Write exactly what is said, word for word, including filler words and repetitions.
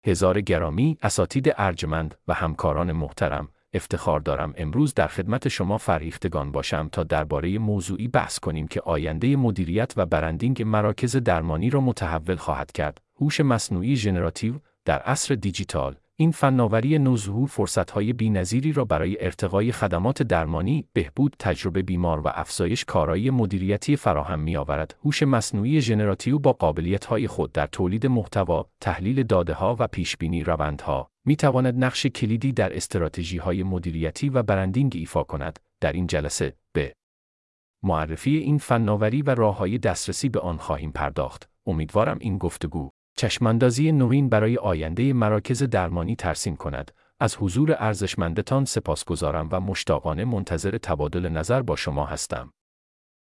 هزار گرامی، اساتید ارجمند و همکاران محترم، افتخار دارم امروز در خدمت شما فرهیختگان باشم تا درباره موضوعی بحث کنیم که آینده مدیریت و برندینگ مراکز درمانی را متحول خواهد کرد. هوش مصنوعی ژنراتیو در عصر دیجیتال. این فناوری نوظهور فرصت‌های بی‌نظیری را برای ارتقای خدمات درمانی، بهبود تجربه بیمار و افزایش کارایی مدیریتی فراهم می‌آورد. هوش مصنوعی ژنراتیو با قابلیت‌های خود در تولید محتوا، تحلیل داده‌ها و پیشبینی روندها می‌تواند نقش کلیدی در استراتژی‌های مدیریتی و برندینگ ایفا کند. در این جلسه به معرفی این فناوری و راه‌های دسترسی به آن خواهیم پرداخت. امیدوارم این گفتگو چشماندازی نوین برای آینده مراکز درمانی ترسیم کند. از حضور ارزشمندتان سپاسگزارم و مشتاقانه منتظر تبادل نظر با شما هستم.